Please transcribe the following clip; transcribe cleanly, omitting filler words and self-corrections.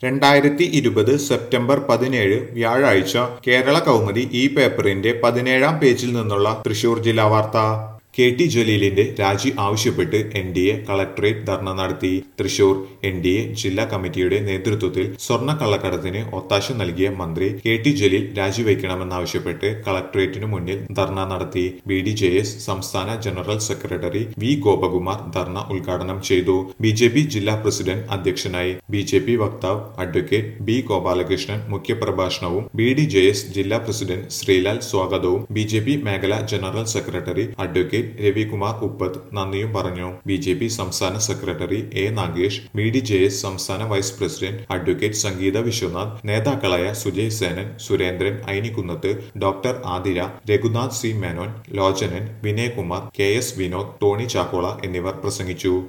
2020 September 17 വ്യാഴാഴ്ച കേരള കൗമുദി ഈ പേപ്പറിന്റെ 17-ാം പേജിൽ നിന്നുള്ള തൃശൂർ ജില്ലാ വാർത്ത. KT ജലീലിന്റെ രാജി ആവശ്യപ്പെട്ട് NDA കളക്ടറേറ്റ് ധർണ നടത്തി. തൃശൂർ NDA ജില്ലാ കമ്മിറ്റിയുടെ നേതൃത്വത്തിൽ സ്വർണ്ണ കള്ളക്കടത്തിന് ഒത്താശ നൽകിയ മന്ത്രി KT ജലീൽ രാജിവെക്കണമെന്നാവശ്യപ്പെട്ട് കളക്ടറേറ്റിനു മുന്നിൽ ധർണ നടത്തി. BDJS സംസ്ഥാന ജനറൽ സെക്രട്ടറി V ഗോപകുമാർ ധർണ ഉദ്ഘാടനം ചെയ്തു. BJP ജില്ലാ പ്രസിഡന്റ് അധ്യക്ഷനായി. BJP വക്താവ് അഡ്വക്കേറ്റ് B ഗോപാലകൃഷ്ണൻ മുഖ്യപ്രഭാഷണവും BDJS ജില്ലാ പ്രസിഡന്റ് ശ്രീലാൽ സ്വാഗതവും BJP മേഖലാ general secretary advocate Ravikumar Uppath നന്ദിയും പറഞ്ഞു. BJP സംസ്ഥാന സെക്രട്ടറി A നാഗേഷ്, BDJS സംസ്ഥാന vice president advocate Sangeetha Viswanath, നേതാക്കളായ Sujay Senan, Surendran Ainikkunnath, doctor Athira, Raghunath C Menon, Lochanan, Vinayakumar, KS Vinod, Tony Chakkola എന്നിവർ പ്രസംഗിച്ചു.